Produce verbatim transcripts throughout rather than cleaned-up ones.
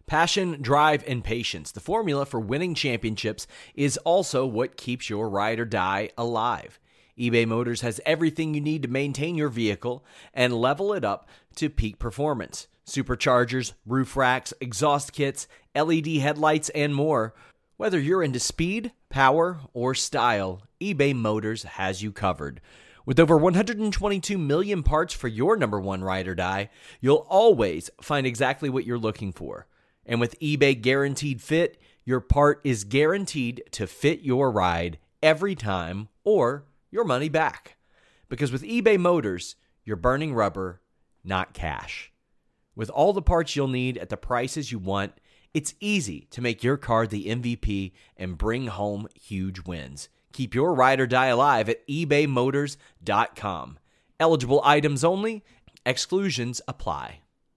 Passion, drive, and patience. The formula for winning championships is also what keeps your ride or die alive. eBay Motors has everything you need to maintain your vehicle and level it up to peak performance. Superchargers, roof racks, exhaust kits, L E D headlights, and more. Whether you're into speed, power, or style, eBay Motors has you covered. With over one hundred twenty-two million parts for your number one ride or die, you'll always find exactly what you're looking for. And with eBay Guaranteed Fit, your part is guaranteed to fit your ride every time or your money back. Because with eBay Motors, you're burning rubber, not cash. With all the parts you'll need at the prices you want, it's easy to make your car the M V P and bring home huge wins. Keep your ride or die alive at ebay motors dot com. Eligible items only. Exclusions apply.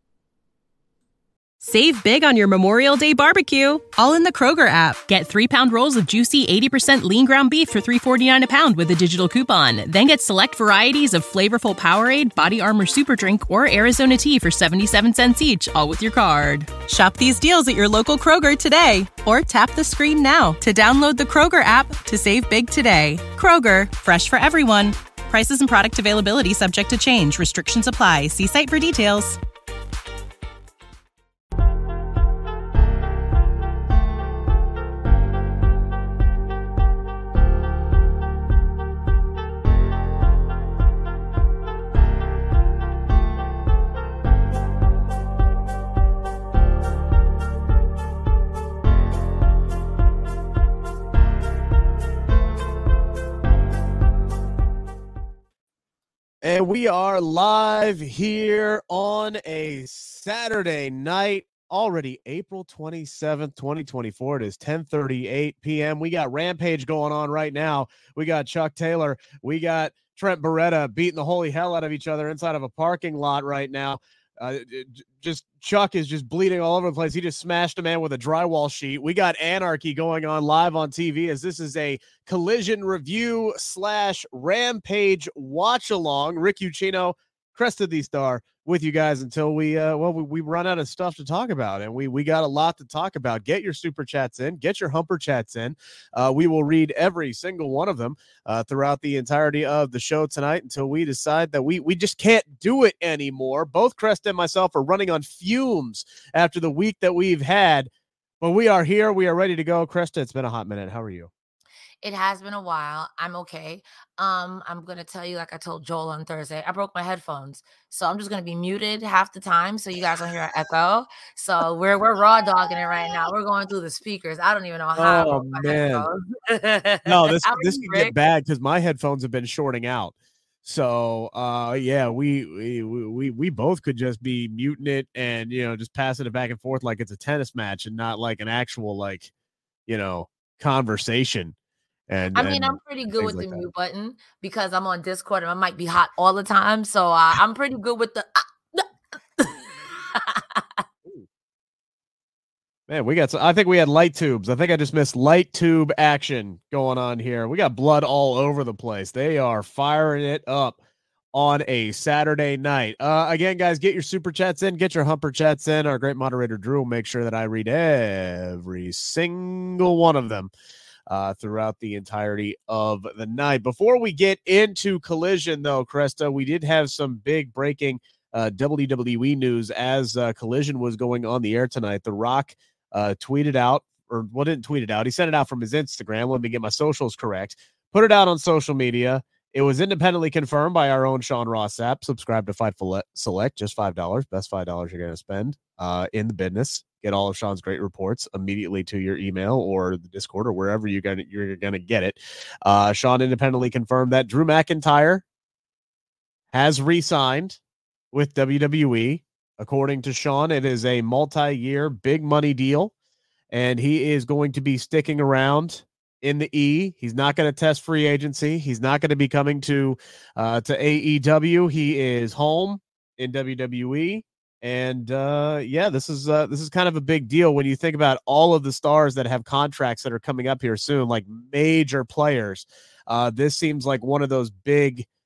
Save big on your Memorial Day barbecue, all in the Kroger app. Get three-pound rolls of juicy eighty percent lean ground beef for three forty-nine a pound with a digital coupon. Then get select varieties of flavorful Powerade, Body Armor Super Drink, or Arizona tea for seventy-seven cents each, all with your card. Shop these deals at your local Kroger today, or tap the screen now to download the Kroger app to save big today. Kroger, fresh for everyone. Prices and product availability subject to change. Restrictions apply. See site for details. And we are live here on a Saturday night, already April twenty-seventh, twenty twenty-four. It is ten thirty-eight p.m. We got Rampage going on right now. We got Chuck Taylor. We got Trent Beretta beating the holy hell out of each other inside of a parking lot right now. Uh, just Chuck is just bleeding all over the place. He just smashed a man with a drywall sheet. We got Anarchy going on live on T V as this is a collision review slash Rampage watch along. Rick Ucchino, Cresta the Star, with you guys until we uh well we, we run out of stuff to talk about, and we we got a lot to talk about. Get your super chats in, get your humper chats in. Uh we will read every single one of them uh throughout the entirety of the show tonight until we decide that we we just can't do it anymore. Both Cresta and myself are running on fumes after the week that we've had, but we are here, we are ready to go. Cresta, it's been a hot minute. How are you? It has been a while. I'm okay. Um, I'm going to tell you, like I told Joel on Thursday, I broke my headphones. So I'm just going to be muted half the time so you guys don't hear an echo. So we're we're raw dogging it right now. We're going through the speakers. I don't even know how. Oh, man. No, this this can get bad because my headphones have been shorting out. So, uh, yeah, we, we we we both could just be muting it and, you know, just passing it back and forth like it's a tennis match and not like an actual, like, you know, conversation. And I mean, and I'm pretty good with like the that. mute button because I'm on Discord and I might be hot all the time. So uh, I'm pretty good with the. Man, we got some, I think we had light tubes. I think I just missed light tube action going on here. We got blood all over the place. They are firing it up on a Saturday night. Uh, again, guys, get your super chats in, get your humper chats in. Our great moderator, Drew, will make sure that I read every single one of them uh, throughout the entirety of the night. Before we get into Collision, though, Cresta, we did have some big breaking uh, W W E news as uh, Collision was going on the air tonight. The Rock uh, tweeted out, or well, didn't tweet it out. He sent it out from his Instagram. Let me get my socials correct. Put it out on social media. It was independently confirmed by our own Sean Ross Sapp. Subscribe to Fightful Select, just five dollars. Best five dollars you're going to spend uh, in the business. Get all of Sean's great reports immediately to your email or the Discord or wherever you're going to, you're going to get it. Uh, Sean independently confirmed that Drew McIntyre has re-signed with W W E. According to Sean, it is a multi-year big money deal, and he is going to be sticking around in the E. He's not going to test free agency. He's not going to be coming to uh, to A E W. He is home in W W E. And uh, yeah, this is uh, this is kind of a big deal when you think about all of the stars that have contracts that are coming up here soon, like major players. Uh, this seems like one of those big,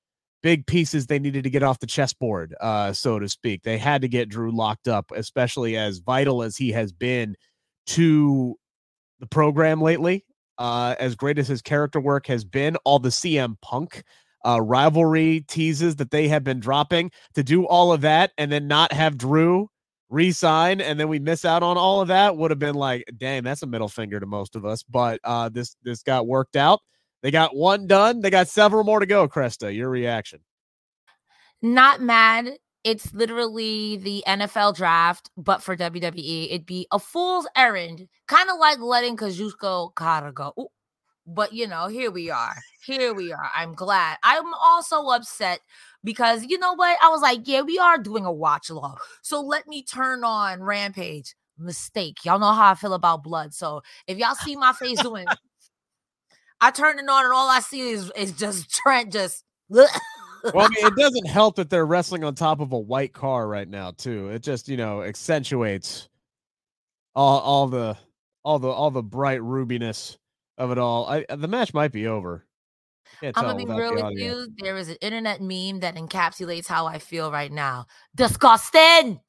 big pieces they needed to get off the chessboard, uh, so to speak. They had to get Drew locked up, especially as vital as he has been to the program lately. Uh, as great as his character work has been, all the C M Punk uh, rivalry teases that they have been dropping, to do all of that and then not have Drew re-sign, and then we miss out on all of that, would have been like, dang, that's a middle finger to most of us. But uh, this this got worked out. They got one done. They got several more to go. Cresta, your reaction? Not mad. It's literally the N F L draft, but for W W E. It'd be a fool's errand, kind of like letting Kazuchika Okada go. Ooh. But, you know, here we are. Here we are. I'm glad. I'm also upset because, you know what? I was like, yeah, we are doing a watch along. So let me turn on Rampage. Mistake. Y'all know how I feel about blood. So if y'all see my face doing, I turn it on and all I see is, is just Trent just. Well, I mean, it doesn't help that they're wrestling on top of a white car right now, too. It just, you know, accentuates all, all the, all the, all the bright rubiness of it all. I, the match might be over. I'm gonna be real with you. There is an internet meme that encapsulates how I feel right now. Disgusting.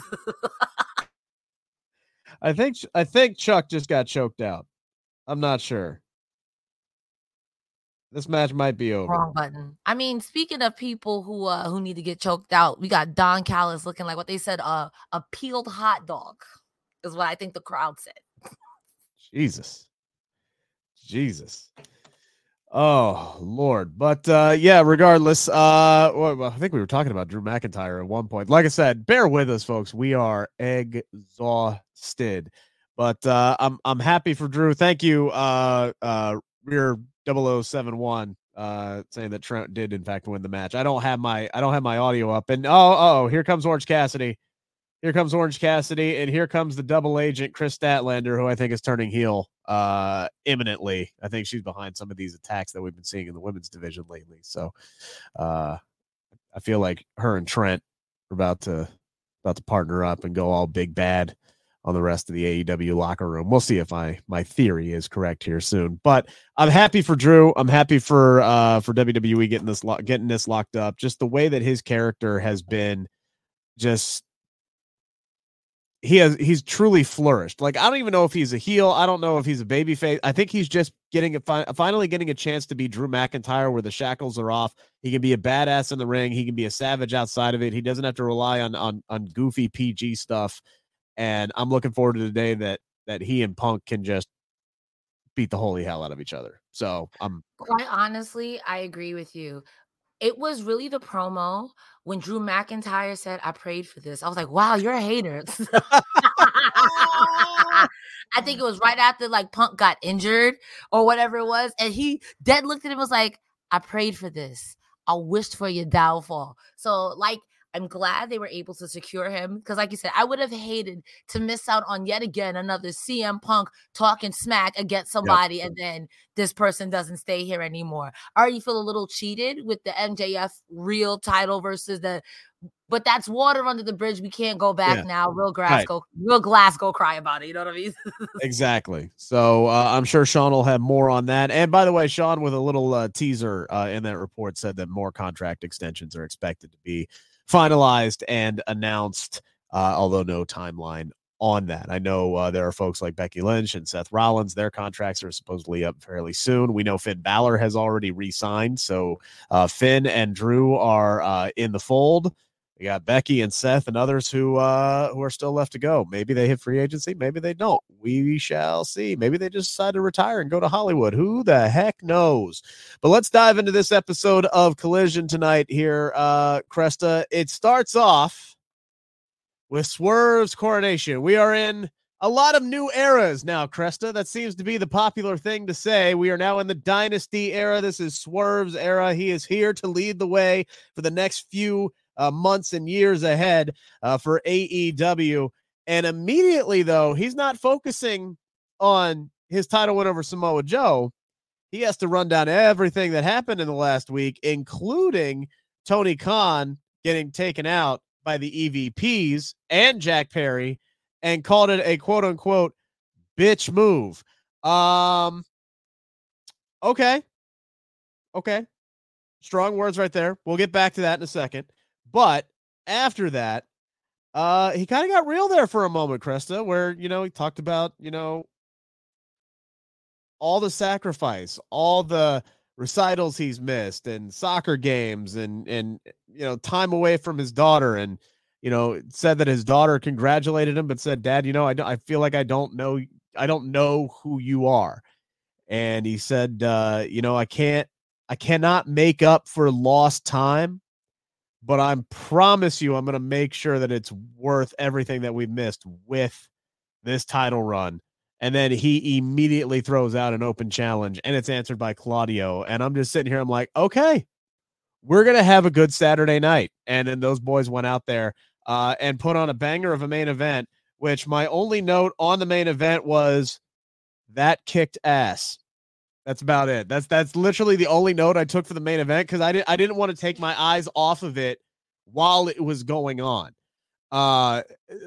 I think I think Chuck just got choked out. I'm not sure. This match might be over. Wrong button. I mean, speaking of people who uh who need to get choked out, we got Don Callis looking like what they said, uh, a peeled hot dog, is what I think the crowd said. Jesus. Jesus. Oh, Lord. But uh, yeah, regardless, uh, well, I think we were talking about Drew McIntyre at one point. Like I said, bear with us, folks. We are exhausted. But uh, I'm I'm happy for Drew. Thank you, uh, uh, Rear double oh seven one, uh, saying that Trent did in fact win the match. I don't have my I don't have my audio up. And oh, oh, here comes Orange Cassidy. Here comes Orange Cassidy, and here comes the double agent, Chris Statlander, who I think is turning heel uh, imminently. I think she's behind some of these attacks that we've been seeing in the women's division lately. So uh, I feel like her and Trent are about to about to partner up and go all big bad on the rest of the A E W locker room. We'll see if my my theory is correct here soon. But I'm happy for Drew. I'm happy for uh, for W W E getting this lo- getting this locked up. Just the way that his character has been just. He has he's truly flourished. Like, I don't even know if he's a heel. I don't know if he's a babyface. I think he's just getting a fi- finally getting a chance to be Drew McIntyre, where the shackles are off. He can be a badass in the ring. He can be a savage outside of it. He doesn't have to rely on on on goofy P G stuff. And I'm looking forward to the day that that he and Punk can just beat the holy hell out of each other. So I'm quite honestly, I agree with you. It was really the promo when Drew McIntyre said, I prayed for this. I was like, wow, you're a hater. I think it was right after like Punk got injured or whatever it was. And he dead looked at him and was like, I prayed for this. I wished for your downfall. So like, I'm glad they were able to secure him because, like you said, I would have hated to miss out on yet again another C M Punk talking smack against somebody, yep. And then this person doesn't stay here anymore. I already feel a little cheated with the M J F real title versus the, but that's water under the bridge. We can't go back yeah. now. Real grass right. go, real glass go cry about it. You know what I mean? Exactly. So uh, I'm sure Sean will have more on that. And by the way, Sean, with a little uh, teaser uh, in that report, said that more contract extensions are expected to be finalized and announced, uh, although no timeline on that. I know uh, there are folks like Becky Lynch and Seth Rollins. Their contracts are supposedly up fairly soon. We know Finn Balor has already re-signed. So uh, Finn and Drew are uh, in the fold. We got Becky and Seth and others who uh, who are still left to go. Maybe they hit free agency. Maybe they don't. We shall see. Maybe they just decide to retire and go to Hollywood. Who the heck knows? But let's dive into this episode of Collision tonight here, uh, Cresta. It starts off with Swerve's coronation. We are in a lot of new eras now, Cresta. That seems to be the popular thing to say. We are now in the Dynasty era. This is Swerve's era. He is here to lead the way for the next few Uh, months and years ahead uh, for A E W. And immediately, though, he's not focusing on his title win over Samoa Joe. He has to run down everything that happened in the last week, including Tony Khan getting taken out by the E V Ps and Jack Perry, and called it a quote-unquote bitch move. Um, okay. Okay. Strong words right there. We'll get back to that in a second. But after that, uh, he kind of got real there for a moment, Krista, where, you know, he talked about, you know, all the sacrifice, all the recitals he's missed and soccer games and, and, you know, time away from his daughter. And, you know, said that his daughter congratulated him, but said, Dad, you know, I, I feel like I don't know. I don't know who you are. And he said, uh, you know, I can't, I cannot make up for lost time, but I promise you, I'm going to make sure that it's worth everything that we've missed with this title run. And then he immediately throws out an open challenge, and it's answered by Claudio. And I'm just sitting here. I'm like, okay, we're going to have a good Saturday night. And then those boys went out there uh, and put on a banger of a main event, which my only note on the main event was that kicked ass. That's about it. That's that's literally the only note I took for the main event, because I didn't I didn't want to take my eyes off of it while it was going on. Uh,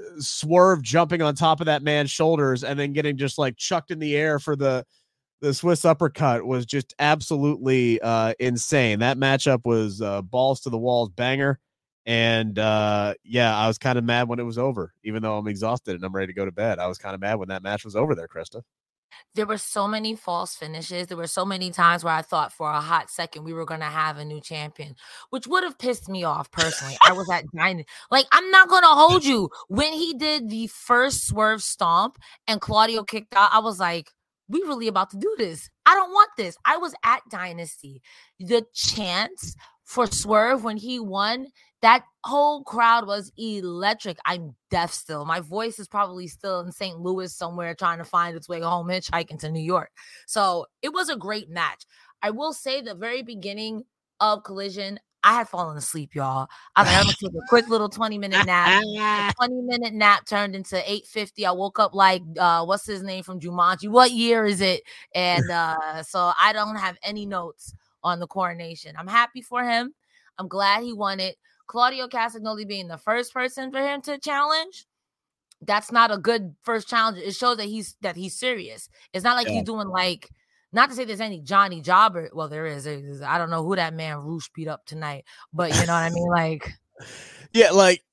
Swerve jumping on top of that man's shoulders and then getting just like chucked in the air for the the Swiss uppercut was just absolutely uh, insane. That matchup was uh, balls to the walls banger. And uh, yeah, I was kind of mad when it was over, even though I'm exhausted and I'm ready to go to bed. I was kind of mad when that match was over there, Krista. There were so many false finishes. There were so many times where I thought for a hot second we were going to have a new champion, which would have pissed me off personally. I was at Dynasty. Like, I'm not going to hold you. When he did the first Swerve stomp and Claudio kicked out, I was like, we really about to do this. I don't want this. I was at Dynasty. The chance for Swerve when he won, that whole crowd was electric. I'm deaf still. My voice is probably still in Saint Louis somewhere trying to find its way home hitchhiking to New York. So it was a great match. I will say the very beginning of Collision, I had fallen asleep, y'all. I was like, I'm going to take a quick little twenty minute nap. The twenty minute nap turned into eight fifty. I woke up like, uh, what's his name from Jumanji? What year is it? And uh, so I don't have any notes on the coronation. I'm happy for him. I'm glad he won it. Claudio Castagnoli being the first person for him to challenge, that's not a good first challenge. It shows that he's that he's serious. It's not like yeah. he's doing like, not to say there's any Johnny Jobber. Well, there is. There's, I don't know who that man Roosh beat up tonight, but you know what I mean? Like, yeah, like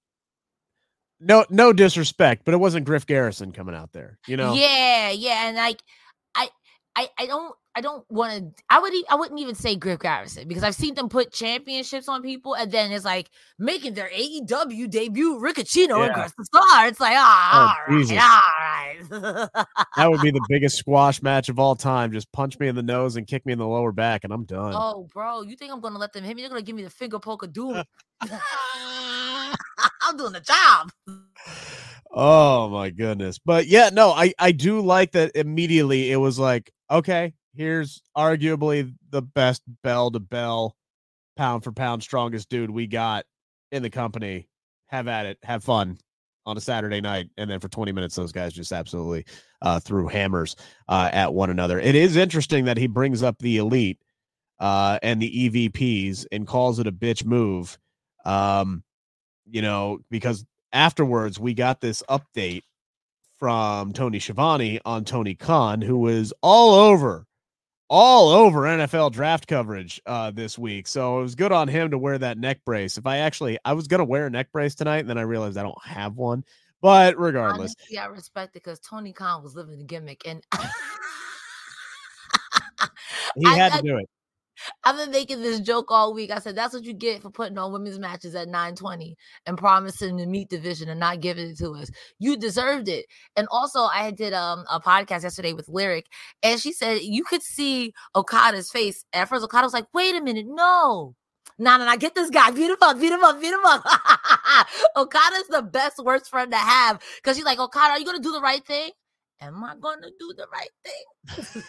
no, no disrespect, but it wasn't Griff Garrison coming out there, you know? Yeah, yeah, and like, I, I, I don't. I don't want to, I would, I wouldn't even say Griff Garrison, because I've seen them put championships on people and then it's like making their A E W debut, Ricocchino yeah. and Chris the Star. It's like, ah, oh, all right, all right. That would be the biggest squash match of all time. Just punch me in the nose and kick me in the lower back and I'm done. Oh, bro, you think I'm going to let them hit me? They're going to give me the finger poke of doom. I'm doing the job. Oh my goodness. But yeah, no, I, I do like that immediately. It was like, okay, here's arguably the best bell to bell, pound for pound, strongest dude we got in the company. Have at it. Have fun on a Saturday night. And then for twenty minutes, those guys just absolutely uh, threw hammers uh, at one another. It is interesting that he brings up the Elite uh, and the E V Ps and calls it a bitch move, um, you know, because afterwards we got this update from Tony Schiavone on Tony Khan, who was all over all over N F L draft coverage uh, this week. So it was good on him to wear that neck brace. If I actually, I was going to wear a neck brace tonight, and then I realized I don't have one, but regardless. Honestly, I respect it because Tony Khan was living the gimmick, and he had I, to do it. I've been making this joke all week. I said, that's what you get for putting on women's matches at nine twenty and promising the meat division and not giving it to us. You deserved it. And also, I did um, a podcast yesterday with Lyric, and she said you could see Okada's face. At first, Okada was like, wait a minute, no. No, no, no, get this guy. Beat him up, beat him up, beat him up. Okada's the best, worst friend to have, because she's like, Okada, are you going to do the right thing? Am I going to do the right thing?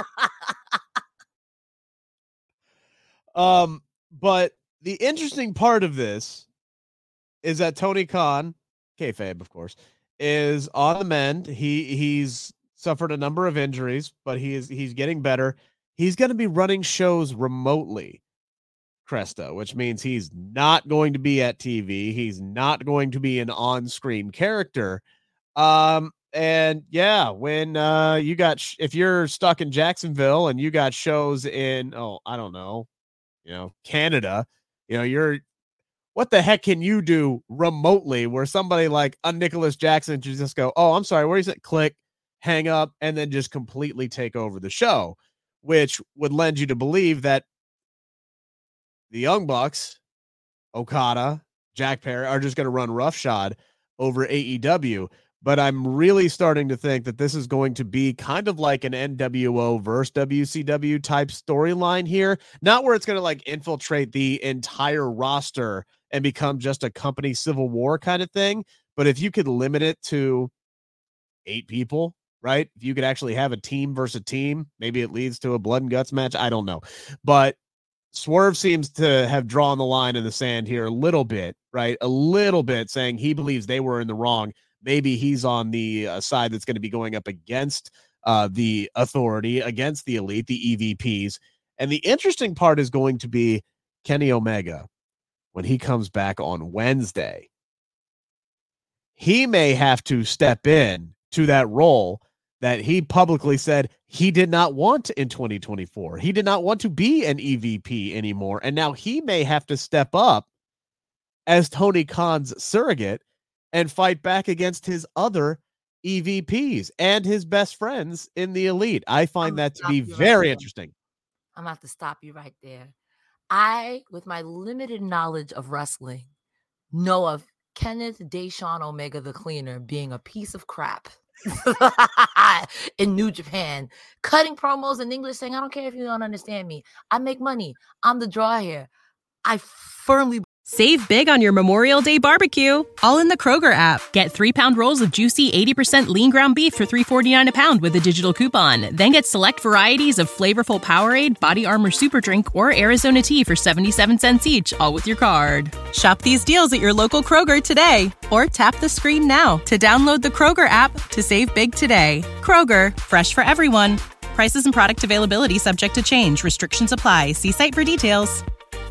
Um, but the interesting part of this is that Tony Khan, kayfabe, of course, is on the mend. He he's suffered a number of injuries, but he is he's getting better. He's going to be running shows remotely, Cresta, which means he's not going to be at T V. He's not going to be an on-screen character. Um, and yeah, when uh you got sh- if you're stuck in Jacksonville and you got shows in oh I don't know. you know, Canada, you know, you're, what the heck can you do remotely where somebody like a Nicholas Jackson should just go, oh, I'm sorry, where is it? Click, hang up, and then just completely take over the show, which would lend you to believe that the Young Bucks, Okada, Jack Perry are just going to run roughshod over A E W. But I'm really starting to think that this is going to be kind of like an N W O versus W C W type storyline here. Not where it's going to like infiltrate the entire roster and become just a company civil war kind of thing. But if you could limit it to eight people, right? If you could actually have a team versus a team, maybe it leads to a blood and guts match. I don't know. But Swerve seems to have drawn the line in the sand here a little bit, right? A little bit, saying he believes they were in the wrong. Maybe he's on the uh, side that's going to be going up against uh, the authority, against the elite, the E V Ps. And the interesting part is going to be Kenny Omega when he comes back on Wednesday. He may have to step in to that role that he publicly said he did not want in twenty twenty-four. He did not want to be an E V P anymore. And now he may have to step up as Tony Khan's surrogate and fight back against his other E V Ps and his best friends in the elite. I find that to be very interesting. I'm going to have to stop you right there. I, with my limited knowledge of wrestling, know of Kenneth Deshaun Omega the Cleaner being a piece of crap in New Japan, cutting promos in English saying, I don't care if you don't understand me. I make money. I'm the draw here. I firmly Save big on your Memorial Day barbecue, all in the Kroger app. Get three-pound rolls of juicy eighty percent lean ground beef for three forty-nine a pound with a digital coupon. Then get select varieties of flavorful Powerade, Body Armor Super Drink, or Arizona tea for seventy-seven cents each, all with your card. Shop these deals at your local Kroger today, or tap the screen now to download the Kroger app to save big today. Kroger, fresh for everyone. Prices and product availability subject to change. Restrictions apply. See site for details.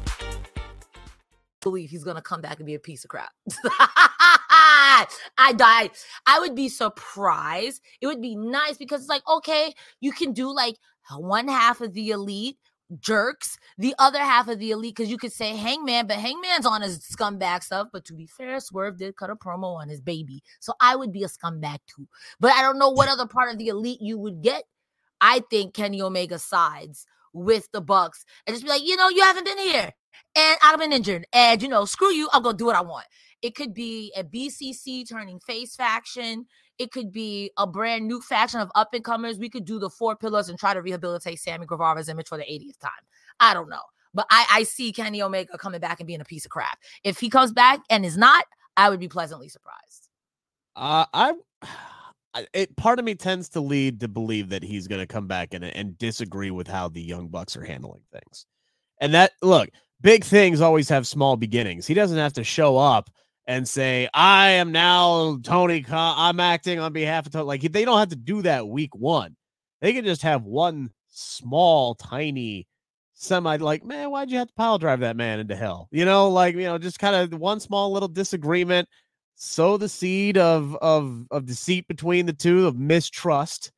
Believe he's gonna come back and be a piece of crap. I died. I would be surprised. It would be nice because it's like, okay, you can do like one half of the elite jerks, the other half of the elite, because you could say Hangman, but Hangman's on his scumbag stuff. But to be fair, Swerve did cut a promo on his baby, so I would be a scumbag too. But I don't know what other part of the elite you would get. I think Kenny Omega sides with the Bucks and just be like, you know, you haven't been here. And I've been injured. And, you know, screw you. I'm going to do what I want. It could be a B C C turning face faction. It could be a brand new faction of up-and-comers. We could do the four pillars and try to rehabilitate Sammy Guevara's image for the eightieth time. I don't know. But I, I see Kenny Omega coming back and being a piece of crap. If he comes back and is not, I would be pleasantly surprised. Uh, I... It part of me tends to lead to believe that he's going to come back and, and disagree with how the Young Bucks are handling things. And that, look, big things always have small beginnings. He doesn't have to show up and say, I am now Tony Khan. I'm acting on behalf of Tony. Like, they don't have to do that week one. They can just have one small, tiny, semi, like, man, why'd you have to pile drive that man into hell? You know, like, you know, just kind of one small little disagreement. Sow the seed of, of, of deceit between the two, of mistrust,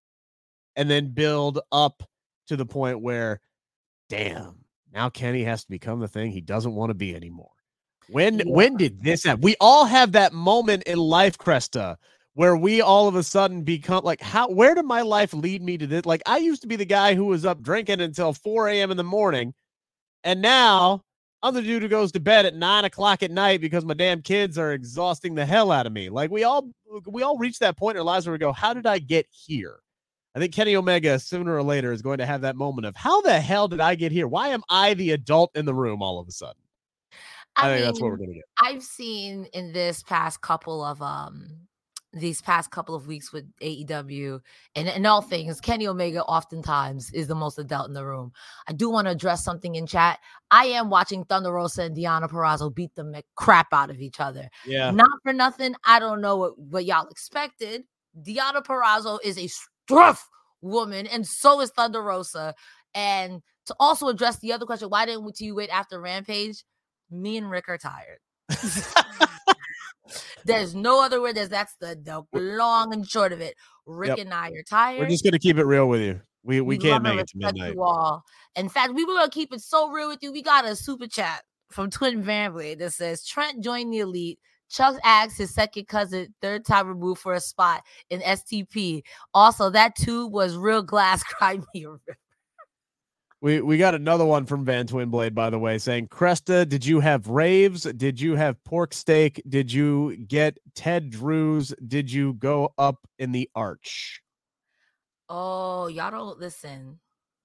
and then build up to the point where, damn, now Kenny has to become the thing he doesn't want to be anymore. When yeah. when did this happen? We all have that moment in life, Cresta, where we all of a sudden become like, how? Where did my life lead me to this? Like, I used to be the guy who was up drinking until four a.m. in the morning, and now I'm the dude who goes to bed at nine o'clock at night because my damn kids are exhausting the hell out of me. Like, we all we all reach that point in our lives where we go, how did I get here? I think Kenny Omega sooner or later is going to have that moment of, how the hell did I get here? Why am I the adult in the room all of a sudden? I, I think mean, that's what we're going to get. I've seen in this past couple of um these past couple of weeks with A E W and, and all things, Kenny Omega oftentimes is the most adult in the room. I do want to address something in chat. I am watching Thunder Rosa and Deonna Purrazzo beat the crap out of each other. Yeah. Not for nothing. I don't know what, what y'all expected. Deonna Purrazzo is a rough woman, and so is Thunder Rosa. And to also address the other question, why didn't you wait after Rampage? Me and Rick are tired. There's no other way. There's that's the, the long and short of it. Rick yep. and I are tired. We're just gonna keep it real with you. We we, We can't love and make it to respect midnight. you all. In fact, we were gonna keep it so real with you. We got a super chat from Twin Family that says Trent joined the elite. Chuck asked his second cousin, third time removed, for a spot in S T P. Also, that tube was real glass. Cried me a river. We we got another one from Van Twinblade, by the way, saying, Cresta, did you have raves? Did you have pork steak? Did you get Ted Drews? Did you go up in the arch? Oh, y'all don't listen.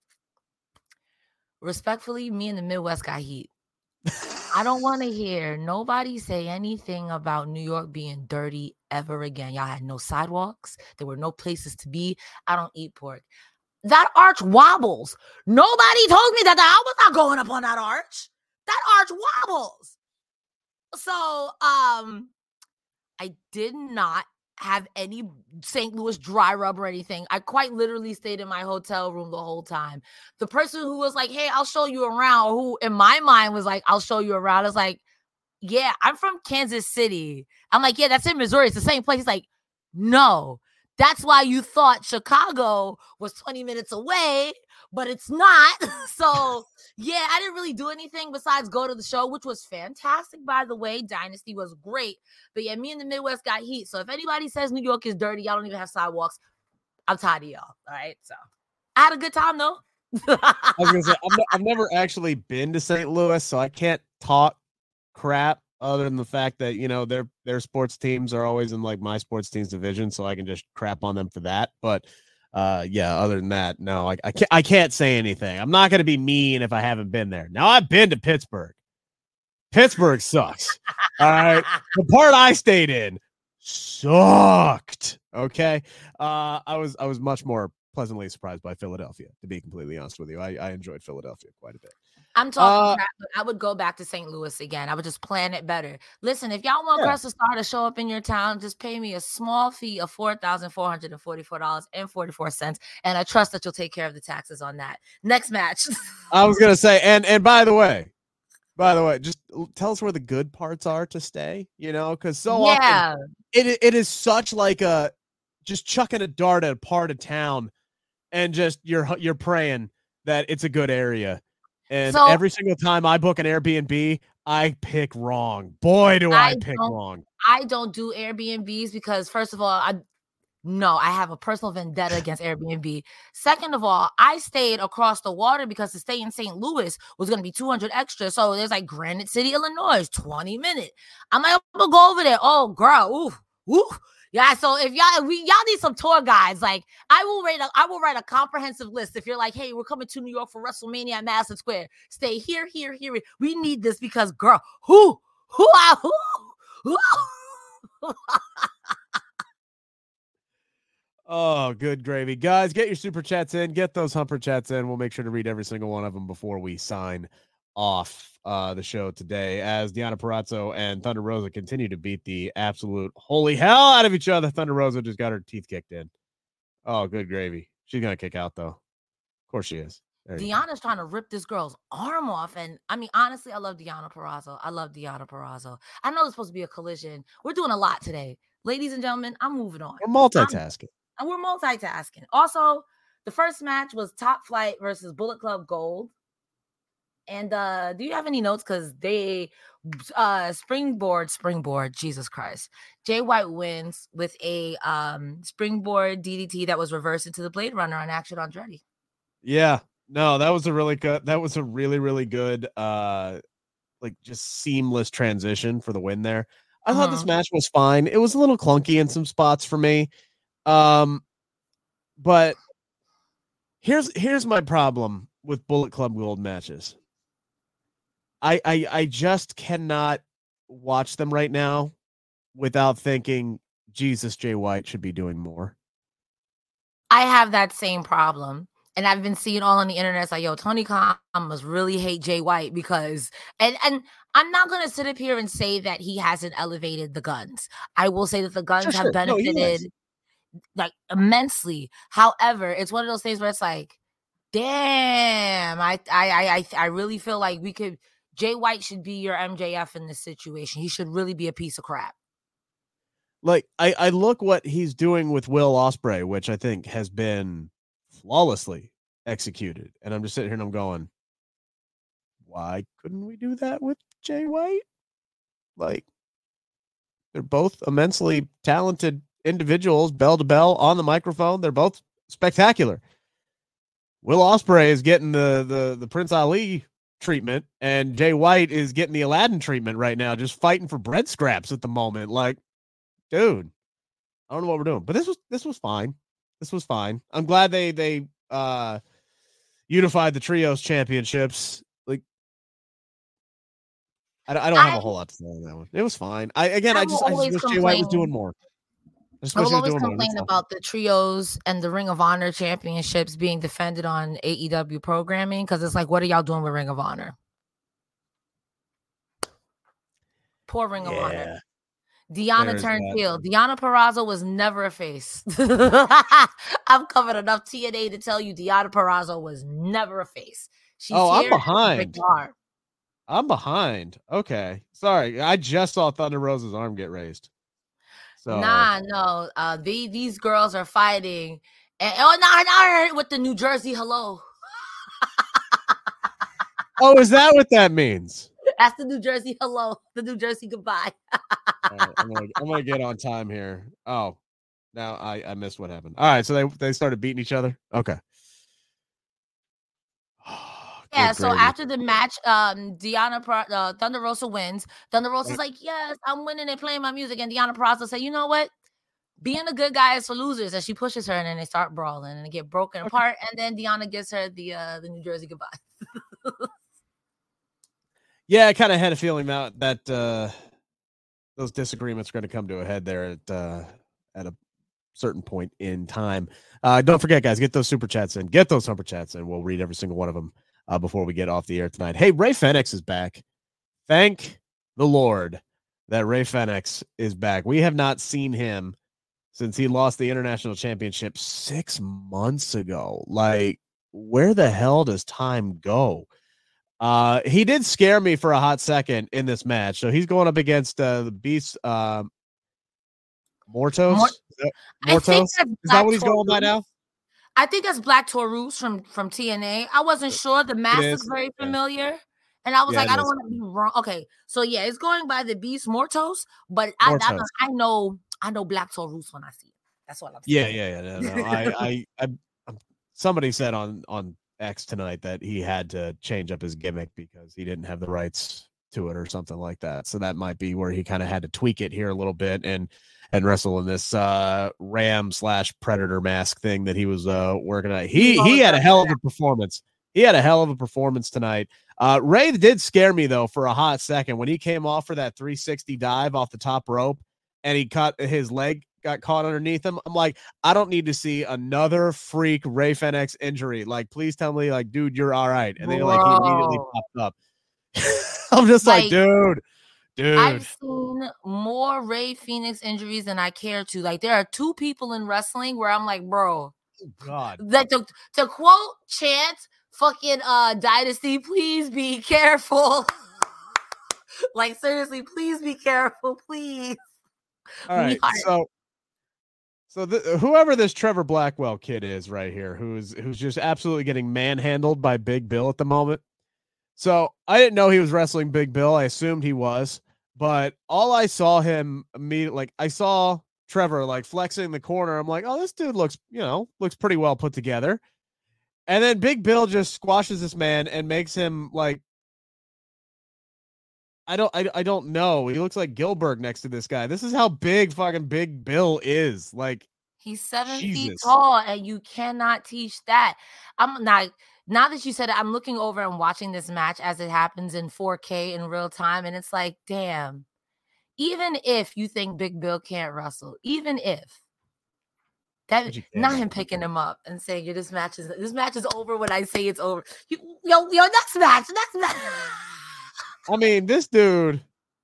Respectfully, me and the Midwest got heat. I don't want to hear nobody say anything about New York being dirty ever again. Y'all had no sidewalks. There were no places to be. I don't eat pork. That arch wobbles. Nobody told me that I was not going up on that arch. That arch wobbles. So, um, I did not have any Saint Louis dry rub or anything. I quite literally stayed in my hotel room the whole time. The person who was like, hey, I'll show you around, who in my mind was like, I'll show you around. I was like, yeah, I'm from Kansas City. I'm like, yeah, that's in Missouri. It's the same place. He's like, no, that's why you thought Chicago was twenty minutes away, but it's not. So yeah, I didn't really do anything besides go to the show, which was fantastic, by the way. Dynasty was great. But yeah, me and the Midwest got heat. So if anybody says New York is dirty, y'all don't even have sidewalks, I'm tired of y'all. All right. So I had a good time though. I was gonna say I've, I've never actually been to Saint Louis, so I can't talk crap other than the fact that, you know, their their sports teams are always in like my sports team's division, so I can just crap on them for that. But uh yeah, other than that, no, I, I can't I can't say anything. I'm not gonna be mean if I haven't been there. Now I've been to Pittsburgh. Pittsburgh sucks. All right. The part I stayed in sucked. Okay. Uh I was I was much more pleasantly surprised by Philadelphia, to be completely honest with you. I, I enjoyed Philadelphia quite a bit. I'm talking Uh, crap, but I would go back to Saint Louis again. I would just plan it better. Listen, if y'all want Yeah. Cresta Star to show up in your town, just pay me a small fee of four thousand four hundred forty-four dollars and forty-four cents. And I trust that you'll take care of the taxes on that. Next match. I was gonna say, and and by the way, by the way, just tell us where the good parts are to stay, you know, because so yeah. often it it is such like a just chucking a dart at a part of town and just you're you're praying that it's a good area. And So- every single time I book an Airbnb, I pick wrong. Boy, do I, I pick don't- wrong. I don't do Airbnbs because, first of all, I no, I have a personal vendetta against Airbnb. Second of all, I stayed across the water because to stay in Saint Louis was going to be two hundred extra. So there's like Granite City, Illinois, twenty minutes. I'm like, I'm gonna go over there. Oh, girl, ooh, ooh. Yeah, so if y'all we y'all need some tour guides, like I will write a I will write a comprehensive list. If you're like, hey, we're coming to New York for WrestleMania at Madison Square, stay here, here, here. We need this because, girl, who, who, who, who? Oh, good gravy. Guys, get your super chats in. Get those humper chats in. We'll make sure to read every single one of them before we sign off uh, the show today, as Deonna Purrazzo and Thunder Rosa continue to beat the absolute holy hell out of each other. Thunder Rosa just got her teeth kicked in. Oh, good gravy. She's going to kick out, though. Of course she is. There you go. Deanna's trying to rip this girl's arm off. And I mean, honestly, I love Deonna Purrazzo. I love Deonna Purrazzo. I know it's supposed to be a collision. We're doing a lot today. Ladies and gentlemen, I'm moving on. We're multitasking. And we're multitasking. Also, the first match was Top Flight versus Bullet Club Gold. And uh, do you have any notes? Because they uh, springboard, springboard, Jesus Christ. Jay White wins with a um, springboard D D T that was reversed into the Blade Runner on Action Andretti. Yeah. No, that was a really good, that was a really, really good, uh, like just seamless transition for the win there. I uh-huh. thought this match was fine. It was a little clunky in some spots for me. Um, but here's, here's my problem with Bullet Club Gold matches. I, I, I just cannot watch them right now without thinking, Jesus, Jay White should be doing more. I have that same problem. And I've been seeing all on the internet, it's like, yo, Tony Khan must really hate Jay White because, and, and I'm not going to sit up here and say that he hasn't elevated the guns. I will say that the guns sure, have sure. benefited no, like immensely. However, it's one of those things where it's like, damn, I, I, I, I really feel like we could, Jay White should be your M J F in this situation. He should really be a piece of crap. Like I, I look what he's doing with Will Ospreay, which I think has been flawlessly executed. And I'm just sitting here and I'm going, why couldn't we do that with Jay White? Like, they're both immensely talented individuals, bell to bell on the microphone. They're both spectacular. Will Ospreay is getting the the the Prince Ali treatment, and Jay White is getting the Aladdin treatment right now, just fighting for bread scraps at the moment. Like, dude, I don't know what we're doing, but this was this was fine. This was fine. I'm glad they they uh unified the trios championships. Like, I, I don't have a whole lot to say on that one. It was fine. I again, I, I just I just wish Jay White was doing more. I will always complain about the trios and the Ring of Honor championships being defended on A E W programming, because it's like, what are y'all doing with Ring of Honor? Poor Ring yeah. of Honor. Deonna There's turned that. heel. Deonna Purrazzo was never a face. I've covered enough T N A to tell you Deonna Purrazzo was never a face. She's oh, I'm behind. I'm behind. Okay. Sorry. I just saw Thunder Rosa's arm get raised. So. Nah, no. Uh, the, these girls are fighting. And, oh, no, no, with the New Jersey hello. Oh, is that what that means? That's the New Jersey hello. The New Jersey goodbye. right, I'm gonna, I'm gonna get on time here. Oh, now I, I missed what happened. All right, so they, they started beating each other? Okay. Yeah, so gravy. After the match, um, Deonna uh, Thunder Rosa wins. Thunder Rosa's right. like, yes, I'm winning and playing my music. And Deonna Purrazzo said, you know what? Being a good guy is for losers. And she pushes her, and then they start brawling and they get broken okay. apart. And then Deonna gives her the uh, the New Jersey goodbye. Yeah, I kind of had a feeling that that uh, those disagreements are going to come to a head there at uh, at a certain point in time. Uh, don't forget, guys, get those super chats in. Get those super chats in. We'll read every single one of them. Uh, before we get off the air tonight. Hey, Ray Fenix is back. Thank the Lord that Ray Fenix is back. We have not seen him since he lost the international championship six months ago. Like, where the hell does time go? Uh, he did scare me for a hot second in this match. So he's going up against uh, the Beast uh, Mortos. Mort- is that, Mortos? Is that what he's going by now? I think that's Black Taurus from, from T N A. I wasn't sure. The mask looks very familiar. And I was yeah, like, I don't want to be wrong. Okay. So yeah, it's going by the Beast Mortos, but I, I, I know I know Black Taurus when I see it. That's what I'm saying. Yeah, yeah, yeah. No, no. I, I, I, somebody said on, on X tonight that he had to change up his gimmick because he didn't have the rights to it or something like that. So that might be where he kind of had to tweak it here a little bit and and wrestle in this uh, Ram slash Predator mask thing that he was uh, working on. He he had a hell of a performance. He had a hell of a performance tonight. Uh, Ray did scare me though for a hot second when he came off for that three sixty dive off the top rope and he cut his leg got caught underneath him. I'm like, I don't need to see another freak Ray Fenix injury. Like, please tell me, like, dude, you're all right. And then like he immediately popped up. I'm just like, like dude. Dude. I've seen more Ray Fenix injuries than I care to. Like, there are two people in wrestling where I'm like, bro, oh, God. Like to, to quote Chance, fucking uh Dynasty, please be careful. Like, seriously, please be careful, please. All right, so so the, whoever this Trevor Blackwell kid is right here, who's who's just absolutely getting manhandled by Big Bill at the moment. So I didn't know he was wrestling Big Bill. I assumed he was. But all I saw him immediately, like I saw Trevor like flexing in the corner. I'm like, oh, this dude looks, you know, looks pretty well put together. And then Big Bill just squashes this man and makes him like, I don't, I, I don't know. He looks like Gilbert next to this guy. This is how big fucking Big Bill is. Like, he's seven Jesus. feet tall, and you cannot teach that. I'm not. Now that you said it, I'm looking over and watching this match as it happens in four K in real time. And it's like, damn, even if you think Big Bill can't wrestle, even if that, not him picking him up and saying, yeah, this match is, this match is over when I say it's over. You, yo, yo, next match, next match. I mean, this dude,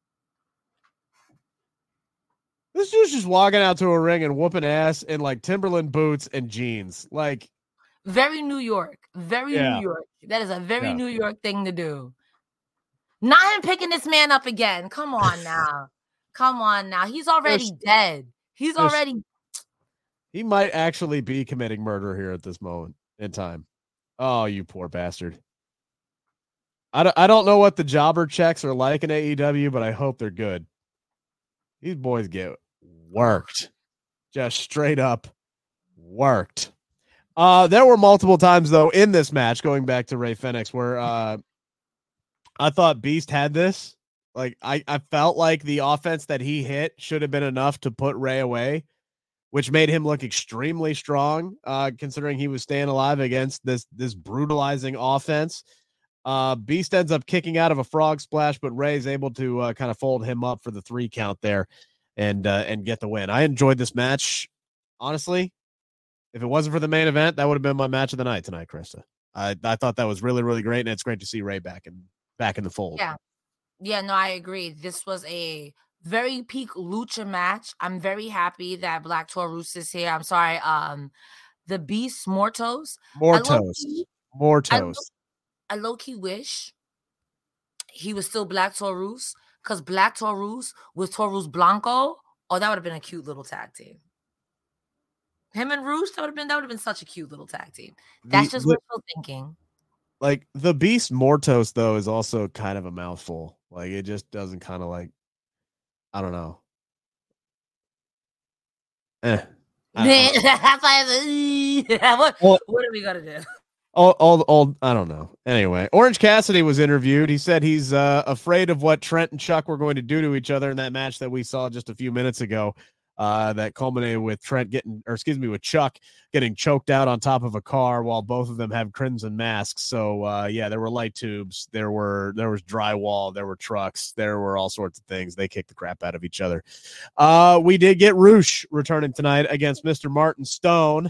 this dude's just walking out to a ring and whooping ass in like Timberland boots and jeans. Like, very New York. Very yeah. New York. That is a very yeah. New York thing to do. Not him picking this man up again. Come on now. Come on now. He's already there's, there's, dead. He's already. He might actually be committing murder here at this moment. in time. Oh, you poor bastard. I don't, I don't know what the jobber checks are like in A E W, but I hope they're good. These boys get worked. Just straight up worked. Uh, there were multiple times, though, in this match, going back to Rey Fenix, where uh, I thought Beast had this. Like, I, I felt like the offense that he hit should have been enough to put Rey away, which made him look extremely strong, uh, considering he was staying alive against this this brutalizing offense. Uh, Beast ends up kicking out of a frog splash, but Rey's able to uh, kind of fold him up for the three count there and uh, and get the win. I enjoyed this match. Honestly, if it wasn't for the main event, that would have been my match of the night tonight, Krista. I, I thought that was really, really great, and it's great to see Rey back in, back in the fold. Yeah. Yeah, no, I agree. This was a very peak lucha match. I'm very happy that Black Taurus is here. I'm sorry, um, the Beast Mortos. Mortos. Mortos. I low-key wish he was still Black Taurus, because Black Taurus with Taurus Blanco, oh, that would have been a cute little tag team. Him and Rouge, that would have been that would have been such a cute little tag team. That's the, just the, wishful thinking. Like, the Beast Mortos, though, is also kind of a mouthful. Like, it just doesn't kind of like, I don't know. Eh. I, I, what, well, what are we gonna do? All, all, all, I don't know. Anyway, Orange Cassidy was interviewed. He said he's uh, afraid of what Trent and Chuck were going to do to each other in that match that we saw just a few minutes ago. Uh, that culminated with Trent getting, or excuse me, with Chuck getting choked out on top of a car while both of them have crimson masks. So uh, yeah, there were light tubes, there were there was drywall, there were trucks, there were all sorts of things. They kicked the crap out of each other. Uh, we did get Roosh returning tonight against Mister Martin Stone.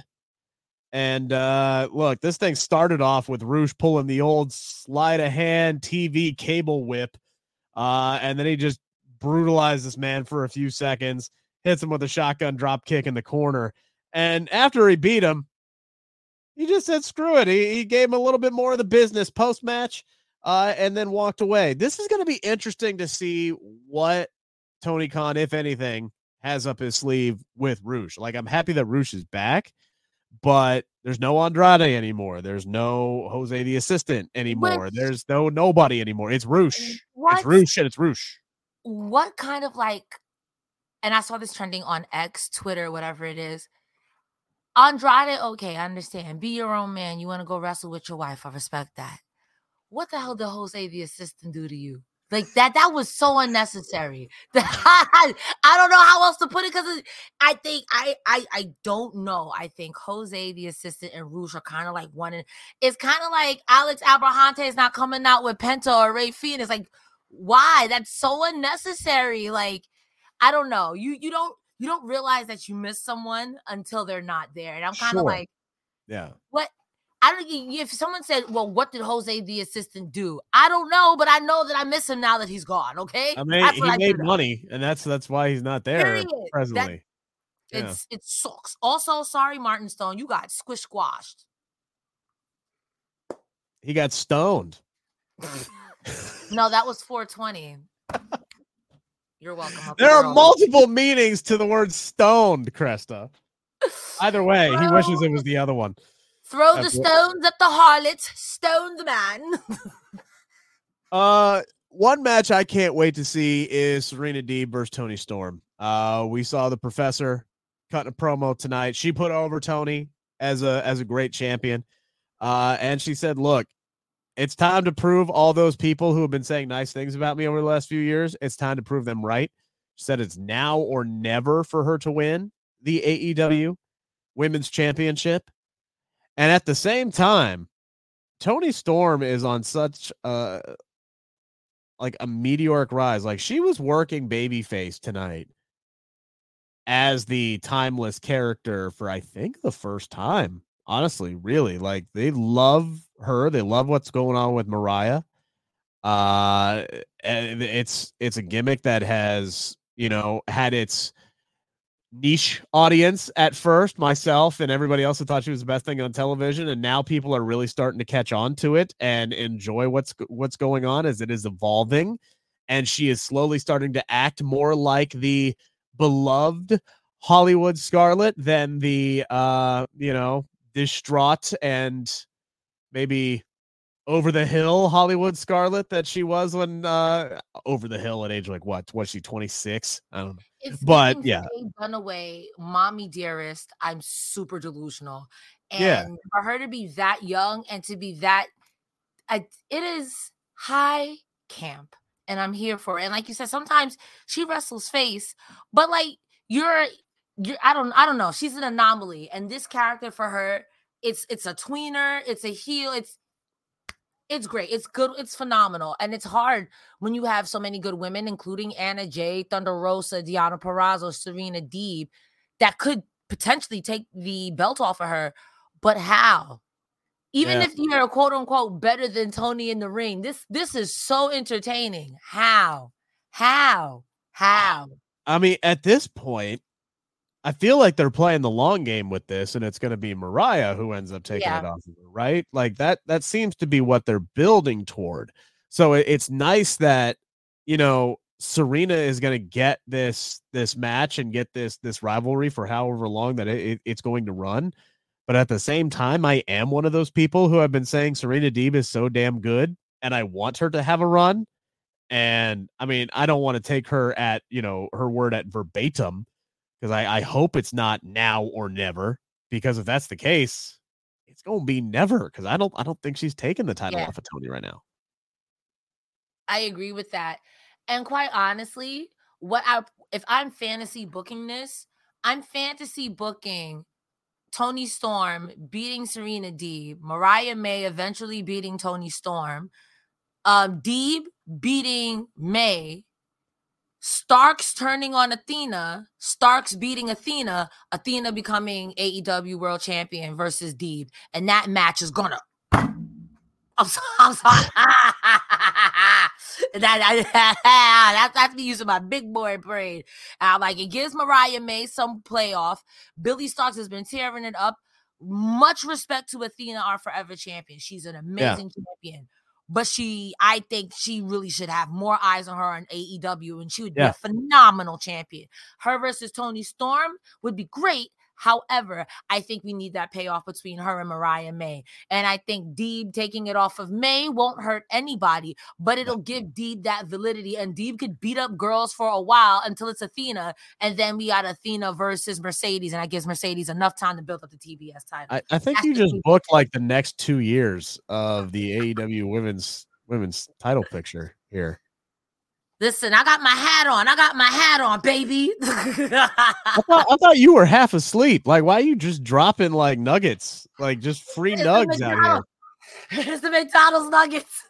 And uh, look, this thing started off with Roosh pulling the old sleight of hand T V cable whip. Uh, and then he just brutalized this man for a few seconds, hits him with a shotgun drop kick in the corner. And after he beat him, he just said, screw it. He, he gave him a little bit more of the business post-match uh, and then walked away. This is going to be interesting to see what Tony Khan, if anything, has up his sleeve with Roosh. Like, I'm happy that Roosh is back, but there's no Andrade anymore. There's no Jose the assistant anymore. What? There's no nobody anymore. It's Roosh. What? It's Roosh and it's Roosh. What kind of like, and I saw this trending on X, Twitter, whatever it is. Andrade, okay, I understand. Be your own man. You want to go wrestle with your wife. I respect that. What the hell did Jose the assistant do to you? Like that, that was so unnecessary. I don't know how else to put it, because I think I, I I don't know. I think Jose the assistant and Roosh are kind of like one. And it's kind of like Alex Abrahante is not coming out with Penta or Ray Fiend. It's like, why? That's so unnecessary. Like, I don't know. You you don't you don't realize that you miss someone until they're not there. And I'm kind of sure. like, yeah, what? I don't. If someone said, "Well, what did Jose the assistant do?" I don't know, but I know that I miss him now that he's gone. Okay, I mean, that's he I made money, and that's that's why he's not there Period. presently. That, yeah. It's it sucks. Also, sorry, Martin Stone, you got squish squashed. He got stoned. No, that was four twenty. You're welcome. There are multiple meanings to the word stoned, Cresta. Either way, he wishes it was the other one. Throw the stones at the harlots, stone the man. uh, one match I can't wait to see is Serena Deeb versus Toni Storm. Uh, we saw the professor cutting a promo tonight. She put over Toni as a as a great champion. Uh, and she said, look, it's time to prove all those people who have been saying nice things about me over the last few years. It's time to prove them right. She said it's now or never for her to win the A E W Women's Championship. And at the same time, Toni Storm is on such a, like a meteoric rise. Like, she was working babyface tonight as the timeless character for, I think, the first time. Honestly, really, like, they love her. They love what's going on with Mariah. Uh, and it's it's a gimmick that has, you know, had its niche audience at first, myself and everybody else who thought she was the best thing on television, and now people are really starting to catch on to it and enjoy what's what's going on as it is evolving, and she is slowly starting to act more like the beloved Hollywood Scarlett than the uh you know distraught and maybe over the hill Hollywood Scarlett that she was when uh, over the hill at age like what was she twenty-six? I don't know. It's but yeah, Faye Dunaway, mommy dearest. I'm super delusional, and yeah. for her to be that young and to be that, I, it is high camp, and I'm here for it. And like you said, sometimes she wrestles face, but like you're, you're I don't, I don't know. She's an anomaly, and this character for her, it's it's a tweener, it's a heel, it's. It's great. It's good. It's phenomenal. And it's hard when you have so many good women, including Anna Jay, Thunder Rosa, Deonna Purrazzo, Serena Deeb, that could potentially take the belt off of her. But how? Even yeah. if you're quote unquote better than Toni in the ring, this this is so entertaining. How? How? How? I mean, at this point, I feel like they're playing the long game with this, and it's going to be Mariah who ends up taking Yeah. it off of her, right? Like that, that seems to be what they're building toward. So it, it's nice that, you know, Serena is going to get this, this match and get this, this rivalry for however long that it, it, it's going to run. But at the same time, I am one of those people who have been saying Serena Deeb is so damn good, and I want her to have a run. And I mean, I don't want to take her at, you know, her word at verbatim, because I, I hope it's not now or never, because if that's the case, it's going to be never, because I don't I don't think she's taking the title Yeah. off of Toni right now. I agree with that. And quite honestly, what I if I'm fantasy booking this, I'm fantasy booking Toni Storm beating Serena Deeb, Mariah May eventually beating Toni Storm, um, Deeb beating May, Starks turning on Athena, Starks beating Athena, Athena becoming A E W World Champion versus Deeb. And that match is gonna I'm sorry. I'm sorry. that, that, that's me using my big boy brain. And I'm like, it gives Mariah May some playoff. Billy Starks has been tearing it up. Much respect to Athena, our forever champion. She's an amazing yeah. champion. But she, I think she really should have more eyes on her on A E W, and she would be yeah. a phenomenal champion. Her versus Toni Storm would be great. However, I think we need that payoff between her and Mariah May. And I think Deeb taking it off of May won't hurt anybody, but it'll give Deeb that validity. And Deeb could beat up girls for a while until it's Athena. And then we got Athena versus Mercedes. And I gives Mercedes enough time to build up the T B S title. I, I think That's you just booked like the next two years of the A E W women's women's title picture here. Listen, I got my hat on. I got my hat on, baby. I, thought, I thought you were half asleep. Like, why are you just dropping like nuggets? Like, just free it's nugs out here. It's the McDonald's nuggets.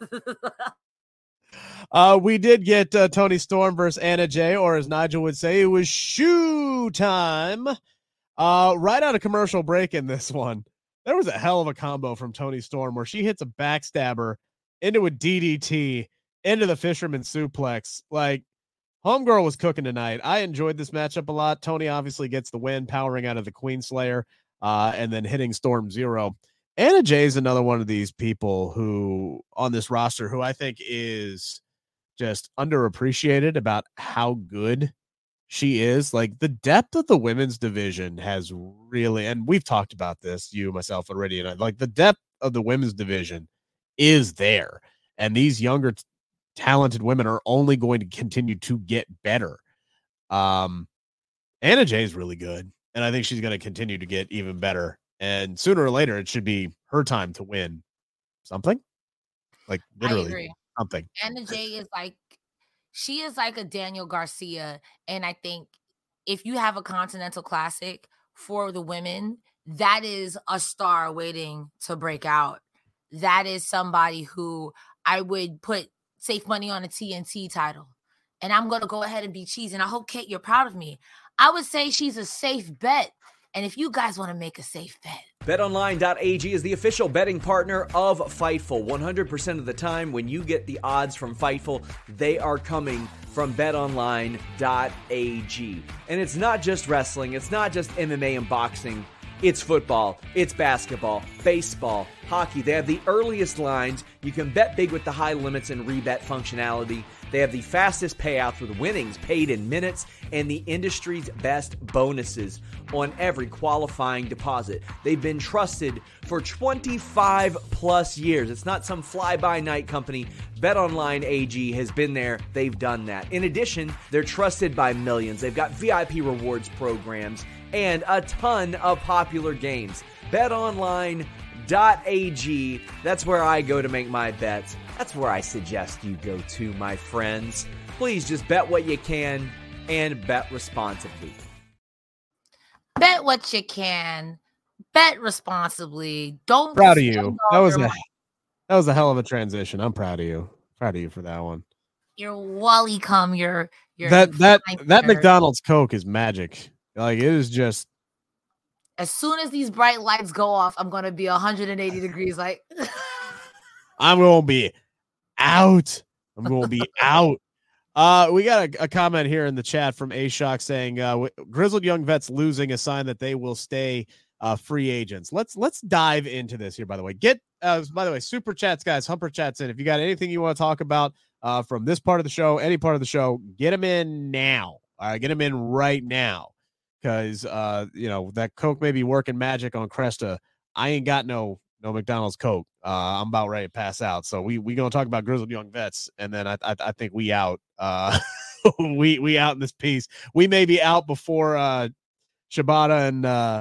uh, we did get uh, Toni Storm versus Anna Jay, or as Nigel would say, it was shoe time. Uh, right out of commercial break in this one, there was a hell of a combo from Toni Storm where she hits a backstabber into a D D T. Into the fisherman suplex. Like, homegirl was cooking tonight. I enjoyed this matchup a lot. Toni obviously gets the win, powering out of the Queen Slayer, uh, and then hitting Storm Zero. Anna Jay is another one of these people who on this roster who I think is just underappreciated about how good she is. Like, the depth of the women's division has really, and we've talked about this, you, myself already, and I, like the depth of the women's division is there. And these younger t- talented women are only going to continue to get better. Um, Anna Jay is really good, and I think she's going to continue to get even better. And sooner or later, it should be her time to win something. Like literally something. Anna Jay is like, she is like a Daniel Garcia, and I think if you have a Continental Classic for the women, that is a star waiting to break out. That is somebody who I would put safe money on a T N T title. And I'm going to go ahead and be cheesy. And I hope, Kate, you're proud of me. I would say she's a safe bet. And if you guys want to make a safe bet. bet online dot a g is the official betting partner of Fightful. one hundred percent of the time when you get the odds from Fightful, they are coming from bet online dot a g. And it's not just wrestling. It's not just M M A and boxing. It's football, it's basketball, baseball, hockey. They have the earliest lines. You can bet big with the high limits and rebet functionality. They have the fastest payouts with winnings paid in minutes and the industry's best bonuses on every qualifying deposit. They've been trusted for twenty-five plus years. It's not some fly-by-night company. BetOnline A G has been there. They've done that. In addition, they're trusted by millions. They've got V I P rewards programs and a ton of popular games. bet online dot a g. That's where I go to make my bets. That's where I suggest you go to, my friends. Please just bet what you can and bet responsibly. Bet what you can. Bet responsibly. Don't. Proud of you. That was a money. that was a hell of a transition. I'm proud of you. Proud of you for that one. Your Wally come. Your your that that that nightmare. McDonald's Coke is magic. Like, it is just. As soon as these bright lights go off, I'm gonna be one hundred eighty degrees. Like, I'm gonna be out. I'm gonna be out. Uh, we got a, a comment here in the chat from A-Shock saying uh, grizzled young vets losing a sign that they will stay uh, free agents. Let's let's dive into this here. By the way, get uh, by the way, super chats, guys, humper chats in. If you got anything you want to talk about uh, from this part of the show, any part of the show, get them in now. All right, get them in right now. Because, uh, you know, that Coke may be working magic on Cresta. I ain't got no no McDonald's Coke. Uh, I'm about ready to pass out. So we we gonna talk about grizzled young vets, and then I I, I think we out. Uh, we we out in this piece. We may be out before uh, Shibata and uh,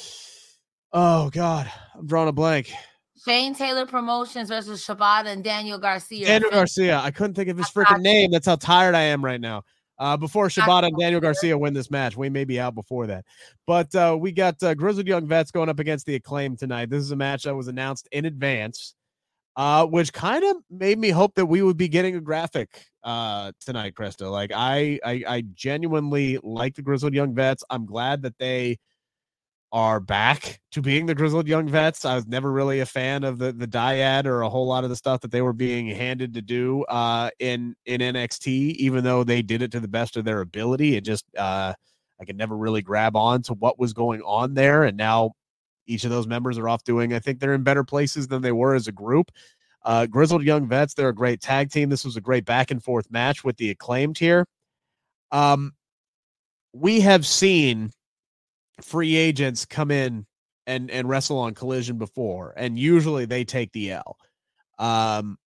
oh god, I'm drawing a blank. Shane Taylor Promotions versus Shibata and Daniel Garcia. Daniel Garcia. I couldn't think of his freaking name. That's how tired I am right now. Uh, before Shibata and Daniel Garcia win this match. We may be out before that. But uh, we got uh, Grizzled Young Vets going up against the Acclaim tonight. This is a match that was announced in advance, uh, which kind of made me hope that we would be getting a graphic uh, tonight, Krista. Like, I, I, I genuinely like the Grizzled Young Vets. I'm glad that they are back to being the Grizzled Young Vets. I was never really a fan of the the dyad or a whole lot of the stuff that they were being handed to do uh in in N X T, even though they did it to the best of their ability. It just uh I could never really grab on to what was going on there, and now each of those members are off doing, I think they're in better places than they were as a group. uh Grizzled Young Vets, they're a great tag team. This was a great back and forth match with the Acclaimed here. Um we have seen free agents come in and and wrestle on Collision before, and usually they take the L. Um,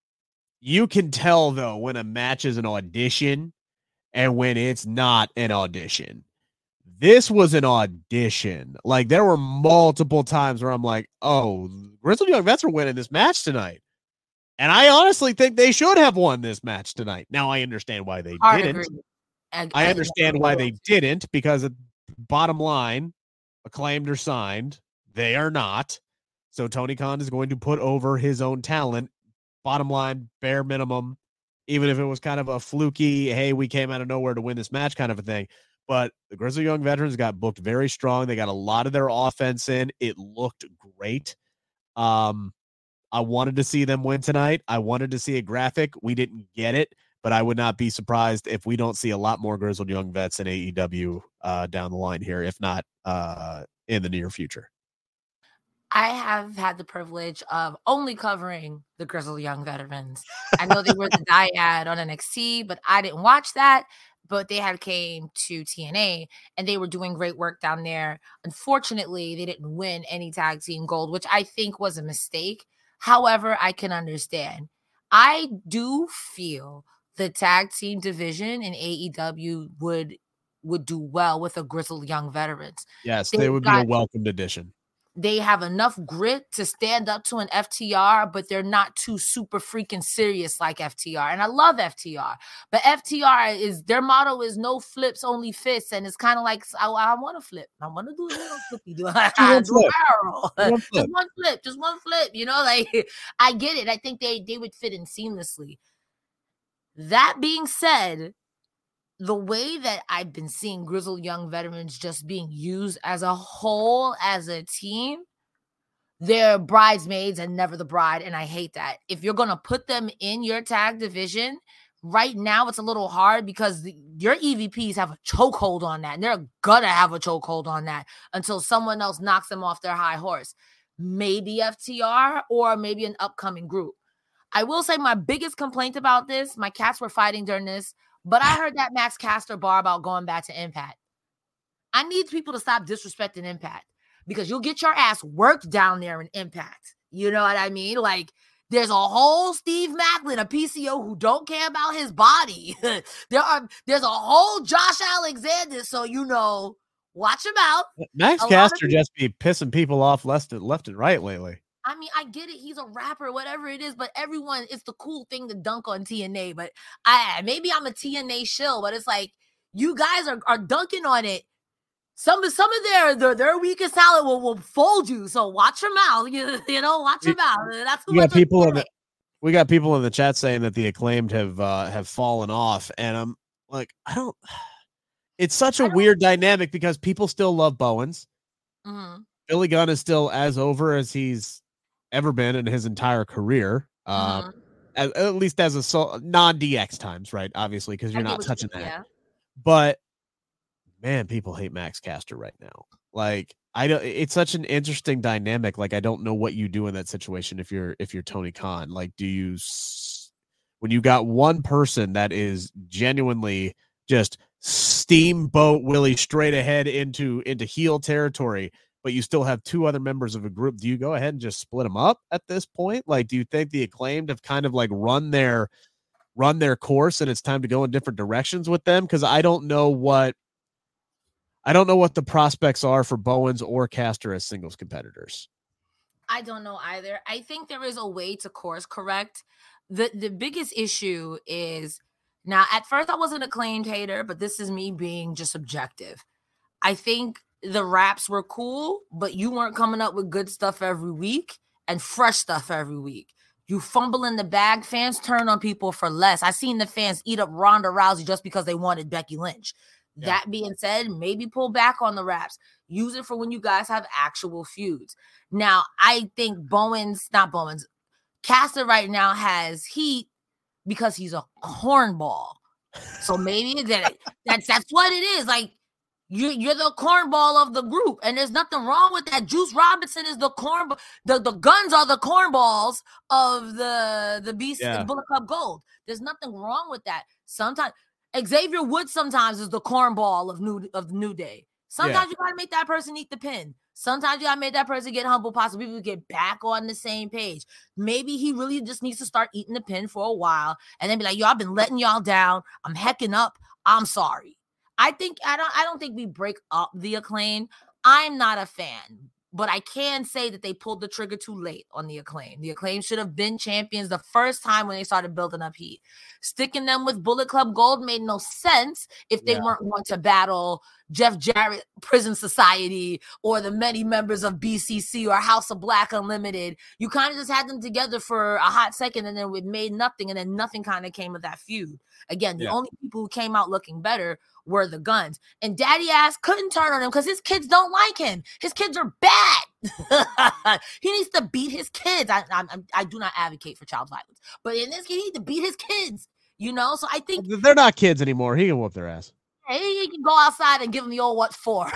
you can tell though when a match is an audition and when it's not an audition. This was an audition. Like, there were multiple times where I'm like, oh, Grizzled Young Vets are winning this match tonight. And I honestly think they should have won this match tonight. Now I understand why they Hard didn't. agree. I, I understand why they didn't, because of bottom line, Acclaimed or signed, they are not. So Tony Khan is going to put over his own talent. Bottom line, bare minimum, even if it was kind of a fluky, hey, we came out of nowhere to win this match kind of a thing. But the Grizzly Young Veterans got booked very strong. They got a lot of their offense in. It looked great. Um, I wanted to see them win tonight. I wanted to see a graphic. We didn't get it. But I would not be surprised if we don't see a lot more Grizzled Young Vets in A E W uh, down the line here, if not uh, in the near future. I have had the privilege of only covering the Grizzled Young Veterans. I know they were the dyad on N X T, but I didn't watch that. But they had came to T N A, and they were doing great work down there. Unfortunately, they didn't win any tag team gold, which I think was a mistake. However, I can understand. I do feel the tag team division in A E W would would do well with a Grizzled Young Veterans. Yes, They've they would got, be a welcomed addition. They have enough grit to stand up to an F T R, but they're not too super freaking serious like F T R. And I love F T R, but F T R is, their motto is no flips, only fists. And it's kind of like, I, I want to flip. I want to do a little flippy. Do, do flip. barrel. One flip. Just one flip, just one flip. You know, like, I get it. I think they, they would fit in seamlessly. That being said, the way that I've been seeing Grizzled Young Veterans just being used as a whole, as a team, they're bridesmaids and never the bride, and I hate that. If you're going to put them in your tag division, right now it's a little hard because the, your E V Ps have a chokehold on that, and they're going to have a chokehold on that until someone else knocks them off their high horse. Maybe F T R or maybe an upcoming group. I will say my biggest complaint about this, my cats were fighting during this, but I heard that Max Caster bar about going back to Impact. I need people to stop disrespecting Impact because you'll get your ass worked down there in Impact. You know what I mean? Like, there's a whole Steve Macklin, a P C O who don't care about his body. there are there's a whole Josh Alexander, so you know, watch him out. Max Caster just be pissing people off left and left and right lately. I mean, I get it. He's a rapper, whatever it is, but everyone, it's the cool thing to dunk on T N A. But I maybe I'm a T N A shill, but it's like you guys are, are dunking on it. Some some of their their, their weakest talent will, will fold you. So watch them out. You, you know, watch them out. That's we got people in the we got people in the chat saying that the Acclaimed have uh, have fallen off, and I'm like, I don't. It's such a weird dynamic because people still love Bowens. Mm-hmm. Billy Gunn is still as over as he's ever been in his entire career. Uh, mm-hmm. at, at least as a so, non-D X times, right? Obviously, because you're not touching that. Yeah. But man, people hate Max Caster right now. Like, I don't. It's such an interesting dynamic. Like, I don't know what you do in that situation if you're if you're Tony Khan. Like, do you when you got one person that is genuinely just steamboat Willie straight ahead into into heel territory, but you still have two other members of a group, do you go ahead and just split them up at this point? Like, do you think the Acclaimed have kind of like run their run their course and it's time to go in different directions with them? Because I don't know what I don't know what the prospects are for Bowens or Caster as singles competitors. I don't know either. I think there is a way to course correct. The the biggest issue is, now at first I wasn't an Acclaimed hater, but this is me being just objective. I think the raps were cool, but you weren't coming up with good stuff every week and fresh stuff every week. You fumble in the bag. Fans turn on people for less. I seen the fans eat up Ronda Rousey just because they wanted Becky Lynch. Yeah. That being said, maybe pull back on the raps. Use it for when you guys have actual feuds. Now, I think Bowens, not Bowens, Caster right now has heat because he's a cornball. So maybe that, that's that's what it is. Like, you, you're the cornball of the group, and there's nothing wrong with that. Juice Robinson is the corn. The, the guns are the cornballs of the the Beast yeah. Bullet Club Gold. There's nothing wrong with that. Sometimes Xavier Woods sometimes is the cornball of new of New Day. Sometimes yeah. you gotta make that person eat the pin. Sometimes you gotta make that person get humble, possibly people get back on the same page. Maybe he really just needs to start eating the pin for a while and then be like, yo, I've been letting y'all down. I'm hecking up. I'm sorry. I think I don't I don't think we break up the Acclaim. I'm not a fan, but I can say that they pulled the trigger too late on the Acclaim. The Acclaim should have been champions the first time when they started building up heat. Sticking them with Bullet Club Gold made no sense if they yeah. weren't going to battle Jeff Jarrett Prison Society or the many members of B C C or House of Black Unlimited. You kind of just had them together for a hot second and then it made nothing, and then nothing kind of came of that feud. Again, the yeah. only people who came out looking better were the Guns. And Daddy Ass couldn't turn on him because his kids don't like him. His kids are bad. He needs to beat his kids. I, I I do not advocate for child violence, but in this case, he needs to beat his kids. You know, so I think they're not kids anymore. He can whoop their ass. Hey, you can go outside and give them the old what for.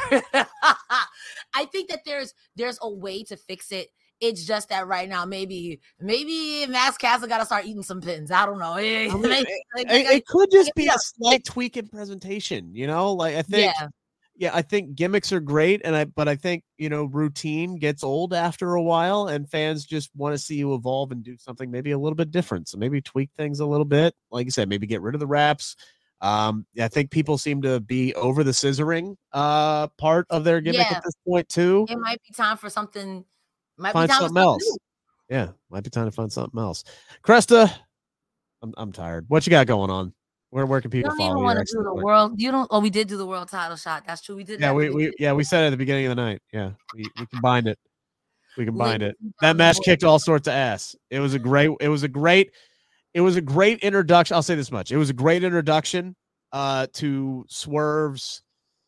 I think that there's there's a way to fix it. It's just that right now, maybe maybe Max Caster got to start eating some pins. I don't know. It, I mean, it, it, it could just be a slight tweak in presentation. You know, like I think, yeah. yeah, I think gimmicks are great, and I but I think you know routine gets old after a while, and fans just want to see you evolve and do something maybe a little bit different. So maybe tweak things a little bit. Like you said, maybe get rid of the raps. Um, I think people seem to be over the scissoring uh, part of their gimmick yeah. at this point too. It might be time for something. Might find be time something else. New. Yeah, might be time to find something else. Cresta, I'm I'm tired. What you got going on? Where where can people you don't follow even you? Want to do the world? You don't. Oh, we did do the world title shot. That's true. We did. Yeah, we we yeah we said it at the beginning of the night. Yeah, we, we combined it. We combined it. That match kicked all sorts of ass. It was a great. It was a great. It was a great introduction. I'll say this much. It was a great introduction uh, to Swerve's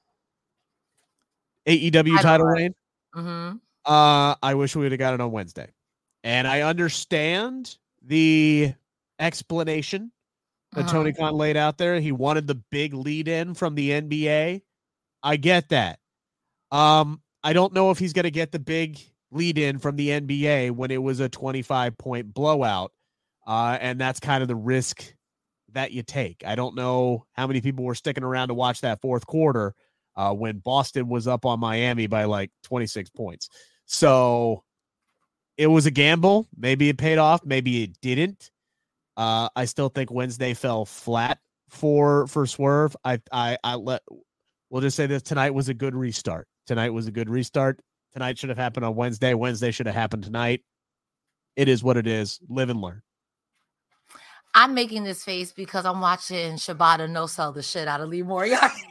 A E W title reign. Mm-hmm. Uh, I wish we would have got it on Wednesday. And I understand the explanation that uh-huh. Tony Khan laid out there. He wanted the big lead in from the N B A. I get that. Um, I don't know if he's going to get the big lead in from the N B A when it was a twenty-five point blowout Uh, and that's kind of the risk that you take. I don't know how many people were sticking around to watch that fourth quarter uh, when Boston was up on Miami by like twenty-six points. So it was a gamble. Maybe it paid off. Maybe it didn't. Uh, I still think Wednesday fell flat for for Swerve. I I I let we'll just say this: tonight was a good restart. Tonight was a good restart. Tonight should have happened on Wednesday. Wednesday should have happened tonight. It is what it is. Live and learn. I'm making this face because I'm watching Shibata no-sell the shit out of Lee Moriarty.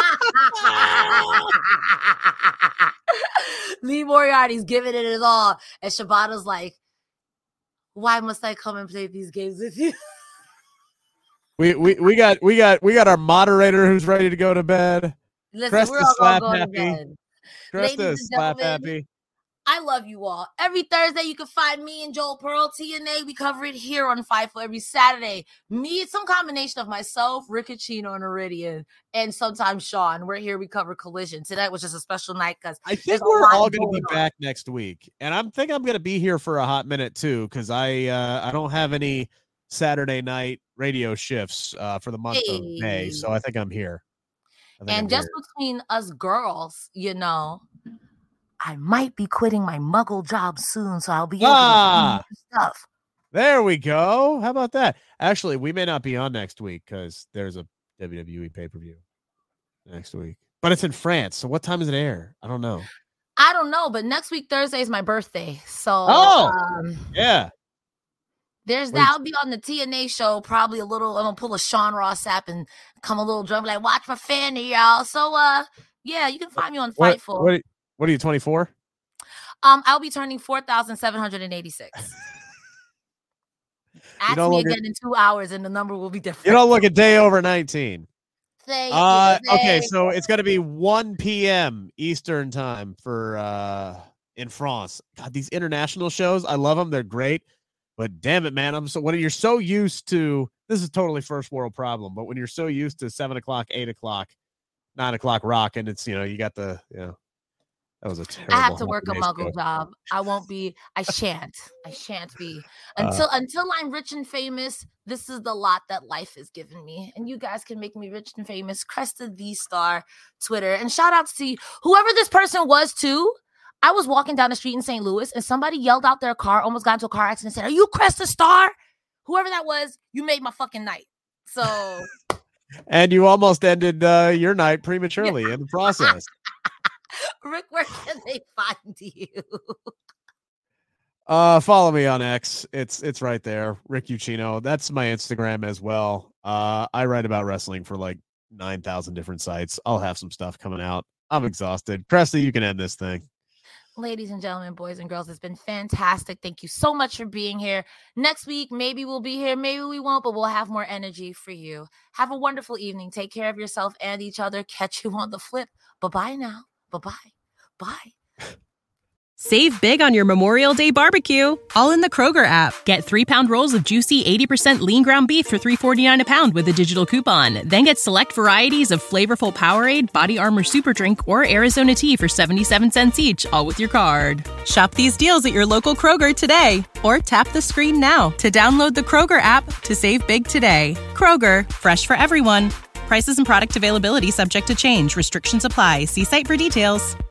Lee Moriarty's giving it his all. And Shibata's like, why must I come and play these games with you? We we we got we got we got our moderator who's ready to go to bed. Listen, Cresta we're all gonna go happy. to bed. Cresta Ladies and slap gentlemen, happy. I love you all. Every Thursday, you can find me and Joel Pearl, T N A. We cover it here on FIFO every Saturday. Me, it's some combination of myself, Riccacino, and Iridian, and sometimes Sean. We're here. We cover Collision. Tonight was just a special night because I think we're all going to be on. back next week, and I'm think I'm going to be here for a hot minute too because I uh, I don't have any Saturday night radio shifts uh, for the month hey. of May, so I think I'm here. Think and I'm just here. Between us girls, you know. I might be quitting my muggle job soon, so I'll be able ah, to do stuff. There we go. How about that? Actually, we may not be on next week because there's a W W E pay-per-view next week. But it's in France, so what time does it air? I don't know. I don't know, but next week, Thursday, is my birthday. So, oh, um, yeah. There's that. I'll be on the T N A show, probably a little, I'm going to pull a Sean Ross app and come a little drunk, like, watch my fanny, y'all. So, uh, yeah, you can find me on Fightful. What, what, What are you, twenty-four? Um, I'll be turning four thousand seven hundred eighty-six. Ask me again at, in two hours and the number will be different. You don't look a day over nineteen. Thank uh, you. Okay, so it's going to be one p.m. Eastern time for uh, in France. God, these international shows, I love them. They're great. But damn it, man. I'm so when you're so used to, this is totally first world problem, but when you're so used to seven o'clock, eight o'clock, nine o'clock rock, and it's, you know, you got the, you know, that was a terrible. I have to work a muggle ago. job. I won't be. I shan't. I shan't be until uh, until I'm rich and famous. This is the lot that life has given me, and you guys can make me rich and famous. Cresta the Star, Twitter, and shout outs to you, whoever this person was too. I was walking down the street in Saint Louis, and somebody yelled out their car, almost got into a car accident, and said, "Are you Cresta Star?" Whoever that was, you made my fucking night. So, and you almost ended uh, your night prematurely in the process. Rick, where can they find you? Uh, follow me on X. It's it's right there. Rick Uccino. That's my Instagram as well. Uh, I write about wrestling for like nine thousand different sites. I'll have some stuff coming out. I'm exhausted. Cresta, you can end this thing. Ladies and gentlemen, boys and girls, it's been fantastic. Thank you so much for being here. Next week, maybe we'll be here, maybe we won't, but we'll have more energy for you. Have a wonderful evening. Take care of yourself and each other. Catch you on the flip. Bye-bye now. Bye-bye. Bye. Save big on your Memorial Day barbecue, all in the Kroger app. Get three-pound rolls of juicy eighty percent lean ground beef for three forty-nine a pound with a digital coupon. Then get select varieties of flavorful Powerade, Body Armor Super Drink, or Arizona tea for seventy-seven cents each, all with your card. Shop these deals at your local Kroger today, or tap the screen now to download the Kroger app to save big today. Kroger, fresh for everyone. Prices and product availability subject to change. Restrictions apply. See site for details.